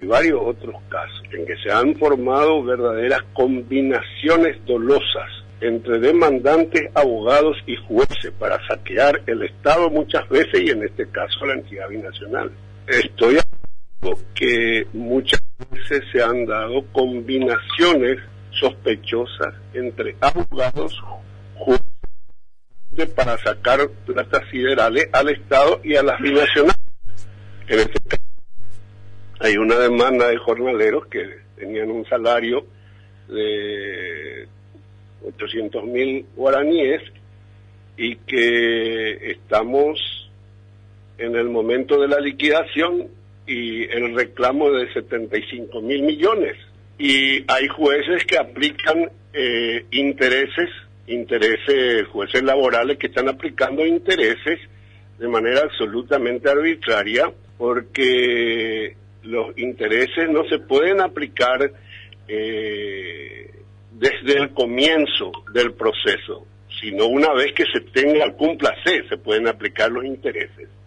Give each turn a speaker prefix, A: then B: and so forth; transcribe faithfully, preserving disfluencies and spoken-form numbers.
A: varios otros casos en que se han formado verdaderas combinaciones dolosas entre demandantes, abogados y jueces para saquear el Estado muchas veces y en este caso la entidad binacional. Estoy hablando que muchas veces se han dado combinaciones sospechosas entre abogados, jueces, para sacar platas siderales al Estado y a las binacionales. En este caso hay una demanda de jornaleros que tenían un salario de ochocientos mil guaraníes y que estamos en el momento de la liquidación y el reclamo de setenta y cinco mil millones. Y hay jueces que aplican eh, intereses, intereses, jueces laborales que están aplicando intereses de manera absolutamente arbitraria, porque los intereses no se pueden aplicar eh, desde el comienzo del proceso, sino una vez que se tenga, cúmplase, se pueden aplicar los intereses.